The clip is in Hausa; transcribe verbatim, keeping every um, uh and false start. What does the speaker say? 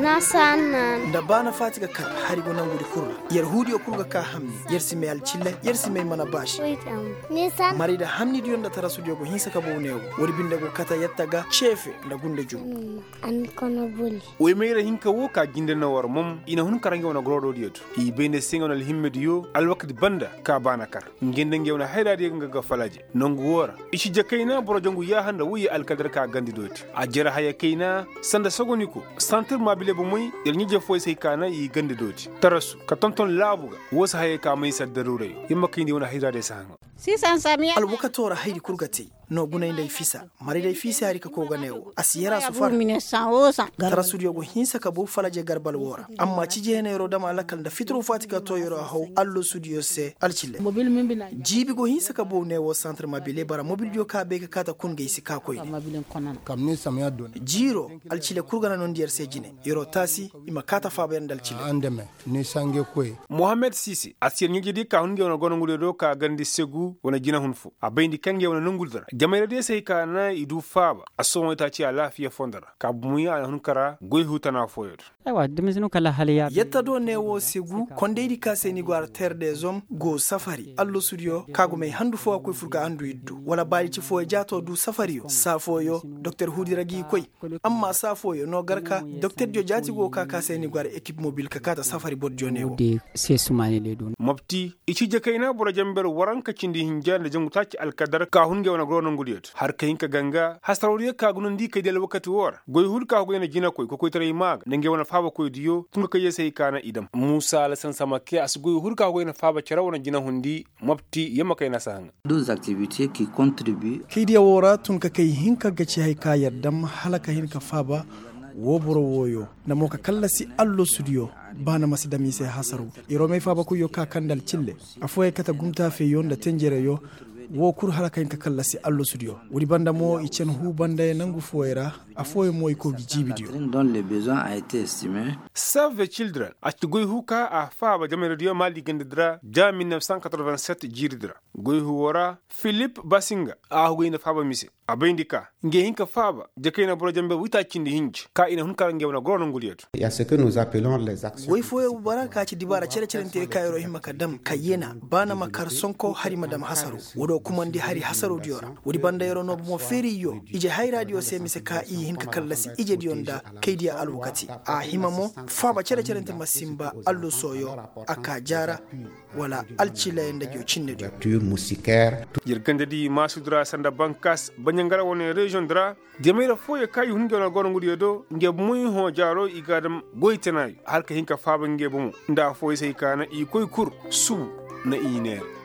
na sannan da bana fatiga ka hari gonan gudi kurra yar hudiyo kurga ka hamni yar simay alcille yar simay mana bash ni san mari da hamni diyon da tara studio go hinsa ka bo newo wori binde go kata yattaga chefe da gunde jum an kono boli o meira hinka wo ka ginde na war mum ina hun karange wona grodo dieto i bende singo na himme diyo al wakti banda ka bana kar ngende ngewna hayda de nga ga falaje nongu wora ishi jakaina boro jongu ya handa wuyi al kadar ka gandi doti a jera haya kaina sanda sogoni ko santir mabile bu muy yel ni je foy sey kana yi gandi doti tarasu ka tonton labuga wosa haya ka mai saddarure yimma kindi wona hayda de sanga sisan samiya al wakatora haydi kurgati no guna inda fisa mari dai fisa hari ka ko ganewo asiyara su far mine sawosa tara studio go hinsa ka bu falaje garbal wora amma ci je ne ro dama lakal da fitro fatika to yoro haw allo studio se alchile mobil min bina jibi go hinsa ka bu ne wo centre mabile bara mobil jo ka be ka kata kun geisi ka koy mobil konan kam ni samiya don jiro alchile kurgana non dier se jine yoro tasi ima kata fa bayan dalchile andeme ni sange koy Mohamed Sisi asir ngi di ka hunge wona gono ngude do ka gandi segu wona jina hunfu abayndi kange wona nonguldara jamere de sey kana idu faba asomo ta ci lafiya fondara ka bumuya hun kara goy hutana foyot aywa demisinu kala haliya yetta do ne wo segu kondeydi ka seni gwar terre des hommes go safari allo studio kago may handu fo ko furga andu iddu wala bali ci fo jato du safari yo safoyo docteur hudiragi koy amma safoyo no garka docteur jo jati go ka ka seni gwar équipe mobile ka kata safari bod jonewo de se sumani le don mabti ichi je kayna boro jamber waranka cindi hinjande jangu tacci alkadar ka hunge wona grono ngudiyot har kayinka ganga hasrawriye ka gunon di kaydel wakati wora goy hul ka go ene jina koy ko koy tare mag nenge wona faba koy diyo tunga kaye sey kana idam musa la san samake as goy hul ka go ene faba cara wona jina hundi mabti yema kayna sanga deux activités qui contribuent kidiya wora tunka kay hinka gaci hay ka yardam halaka hinka faba woboro woyo namo ka kallasi allo studio bana masidami se hasaru irome faba ko yo ka kandal cille afoye kata gumta fe yonda tenjere yo wo kur halaka hinka kallasi allo studio wuri banda mo icen hu banda nangu foyera afoye mo ko jibidio dont le besoin a été estimé. Save the Children ati goy huka a faba jamere radio mali gendra ja mille neuf cent quatre-vingt-sept jiridra goy hu wora Philippe Basinga a hu ina faba mise abendika nge hinka faba jakena boro jambe wita cindi hinji ka ina hun karange wona grono ngulieto il y a ce que nous appelons les actions goy foye baraka ci dibara cere cere te kayro himma kadam kayena bana makar sonko hari madam hasaru wodo kumandi hari hasaru diora wodi banda yero no mo feri yo ije hay radio se mise ka i hinka kallasi ije dionda kaydiya alwakati a himamo faba cere cere te masimba allo soyo aka jara wala alcila enda jo cinne dio musicaire jirgande di masudra sanda bankas banyangara woni region dra demira foye kay hunge na gono ngudi do nge muy ho jaro igadam goytenay halka hinka faba nge bumu nda foye sey kana i koy kur su na iner